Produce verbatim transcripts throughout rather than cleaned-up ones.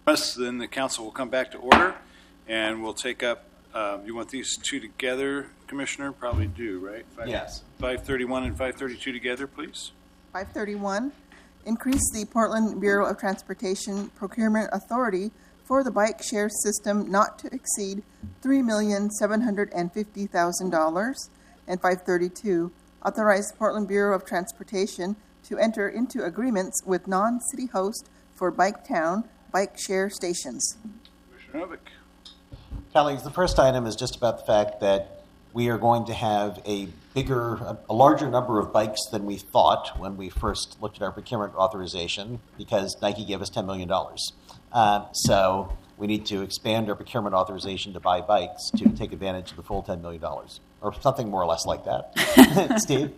Us, then the council will come back to order, and we'll take up, uh, you want these two together, Commissioner? Probably do, right? Five, yes. five thirty-one and five thirty-two together, please. five thirty-one, increase the Portland Bureau of Transportation Procurement Authority for the bike share system not to exceed three million seven hundred fifty thousand dollars. And five thirty-two, authorize Portland Bureau of Transportation to enter into agreements with non-city host for Bike Town bike share stations. Commissioner Novick. Colleagues, the first item is just about the fact that we are going to have a bigger, a, a larger number of bikes than we thought when we first looked at our procurement authorization because Nike gave us ten million dollars. Uh, so we need to expand our procurement authorization to buy bikes to take advantage of the full ten million dollars, or something more or less like that. Steve?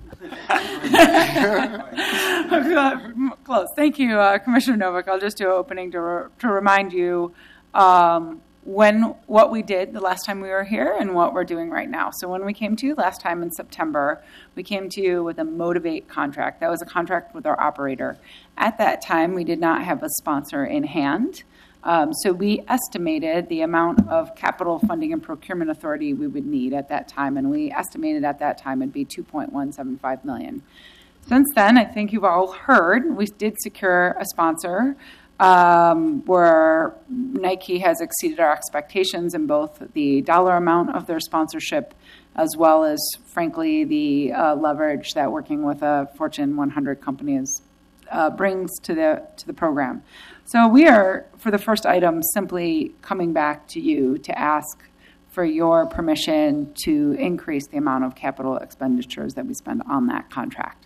Close. Thank you, uh, Commissioner Novick. I'll just do an opening to, re- to remind you um, when what we did the last time we were here and what we're doing right now. So when we came to you last time in September, we came to you with a Motivate contract. That was a contract with our operator. At that time, we did not have a sponsor in hand. Um, so we estimated the amount of capital funding and procurement authority we would need at that time, and we estimated at that time it'd be two point one seven five million dollars. Since then, I think you've all heard, we did secure a sponsor um, where Nike has exceeded our expectations in both the dollar amount of their sponsorship as well as, frankly, the uh, leverage that working with a Fortune one hundred company is, uh, brings to the to the program. So we are, for the first item, simply coming back to you to ask for your permission to increase the amount of capital expenditures that we spend on that contract.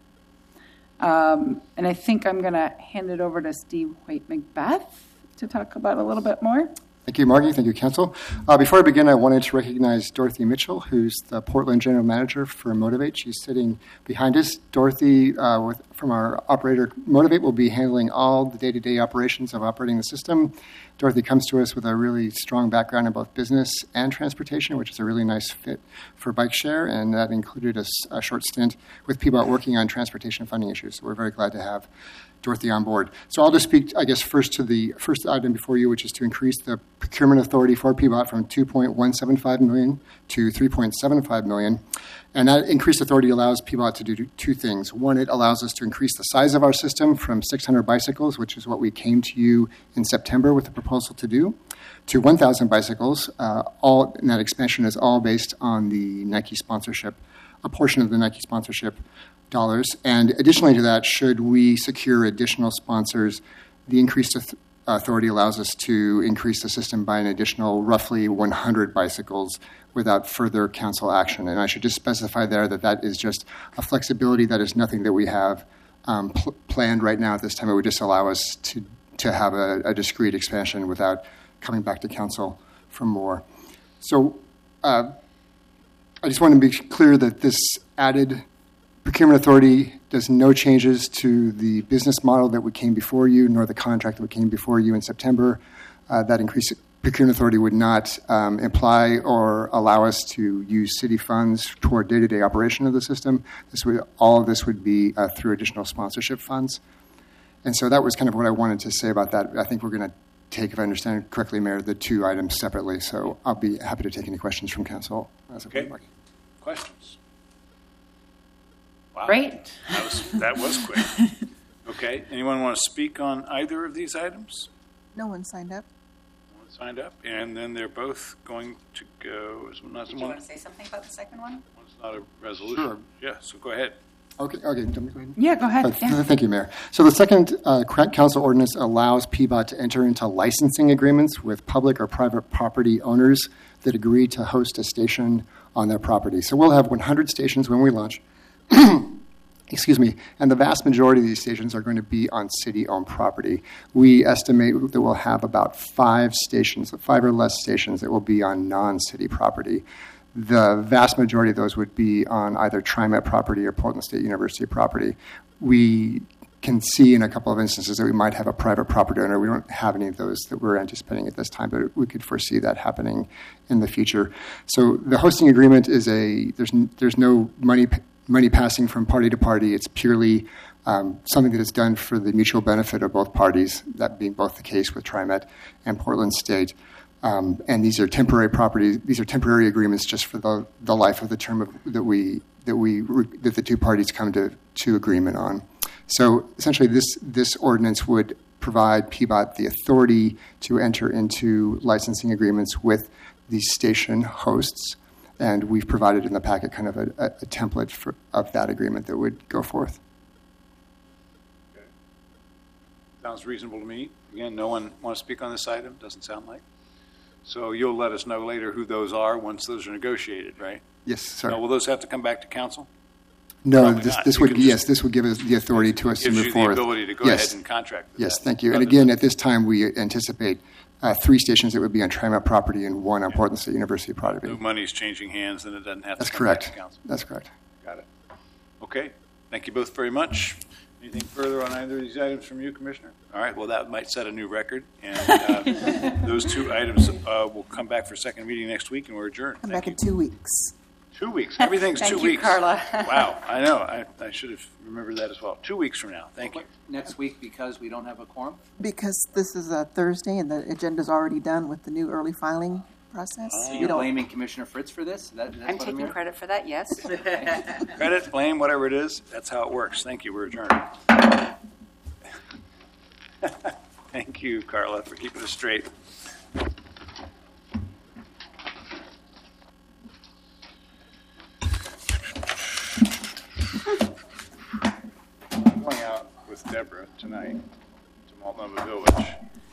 Um, and I think I'm going to hand it over to Steve Hoyt-McBeth to talk about a little bit more. Thank you, Margie. Thank you, Council. Uh, before I begin, I wanted to recognize Dorothy Mitchell, who's the Portland General Manager for Motivate. She's sitting behind us. Dorothy, uh, with, from our operator Motivate, will be handling all the day-to-day operations of operating the system. Dorothy comes to us with a really strong background in both business and transportation, which is a really nice fit for bike share, and that included a, a short stint with P B O T working on transportation funding issues. So we're very glad to have Dorothy on board. So I'll just speak, I guess, first to the first item before you, which is to increase the procurement authority for P B O T from two point one seven five million dollars to three point seven five million dollars. And that increased authority allows P B O T to do two things. One, it allows us to increase the size of our system from six hundred bicycles, which is what we came to you in September with the proposal to do, to one thousand bicycles. Uh, all, and that expansion is all based on the Nike sponsorship, a portion of the Nike sponsorship dollars. And additionally to that, should we secure additional sponsors, the increased authority allows us to increase the system by an additional roughly one hundred bicycles without further council action. And I should just specify there that that is just a flexibility. That is nothing that we have um, pl- planned right now at this time. It would just allow us to, to have a, a discrete expansion without coming back to council for more. So uh, I just want to be clear that this added procurement authority does no changes to the business model that we came before you, nor the contract that we came before you in September. Uh, that increased procurement authority would not um, imply or allow us to use city funds toward day-to-day operation of the system. This would, all of this would be uh, through additional sponsorship funds. And so that was kind of what I wanted to say about that. I think we're going to take, if I understand correctly, Mayor, the two items separately. So I'll be happy to take any questions from council. Okay. Questions? Wow. Great. That was, that was quick. Okay. Anyone want to speak on either of these items? No one signed up. No one signed up. And then they're both going to go. Is not Did you want to say something about the second one? One's not a resolution. Sure. Yeah, so go ahead. Okay. Okay. Go ahead. Yeah, go ahead. Uh, yeah. Thank you, Mayor. So the second uh, council ordinance allows P B O T to enter into licensing agreements with public or private property owners that agree to host a station on their property. So we'll have one hundred stations when we launch. Excuse me, and the vast majority of these stations are going to be on city-owned property. We estimate that we'll have about five stations, five or less stations that will be on non-city property. The vast majority of those would be on either TriMet property or Portland State University property. We can see in a couple of instances that we might have a private property owner. We don't have any of those that we're anticipating at this time, but we could foresee that happening in the future. So the hosting agreement is a, there's there's no money money passing from party to party. It's purely um, something that is done for the mutual benefit of both parties, that being both the case with TriMet and Portland State. Um, and these are temporary properties. These are temporary agreements just for the, the life of the term of, that we that we that the two parties come to, to agreement on. So essentially, this this ordinance would provide P B O T the authority to enter into licensing agreements with the station hosts, and we've provided in the packet kind of a, a, a template for, of that agreement that would go forth. Okay. Sounds reasonable to me. Again, no one want to speak on this item? Doesn't sound like. So you'll let us know later who those are once those are negotiated, right? Yes, sir. Now, will those have to come back to council? No, Probably this, not. this You would can just- yes, this would give us the authority to us to Gives move you the forward. ability to go yes. ahead and contract with Yes, that. thank you. And Rather again, than- at this time, we anticipate uh, three stations that would be on TriMet property and one on Portland State University property. no money's changing hands, then it doesn't have to That's come back correct. to council. That's correct. Got it. Okay. Thank you both very much. Anything further on either of these items from you, Commissioner? All right. Well, that might set a new record. And uh, those two items uh, will come back for second reading next week, and we're adjourned. Come Thank back you. in two weeks. Two weeks. Everything's Thank two you, weeks. Carla. Wow. I know. I, I should have remembered that as well. Two weeks from now. Thank you. Next week because we don't have a quorum? Because this is a Thursday and the agenda's already done with the new early filing process. So We you're don't- blaming Commissioner Fritz for this? That, that's I'm what taking hearing? credit for that, yes. Credit, blame, whatever it is, that's how it works. Thank you. We're adjourned. Thank you, Carla, for keeping us straight. I'm going out with Deborah tonight to Multnomah Village.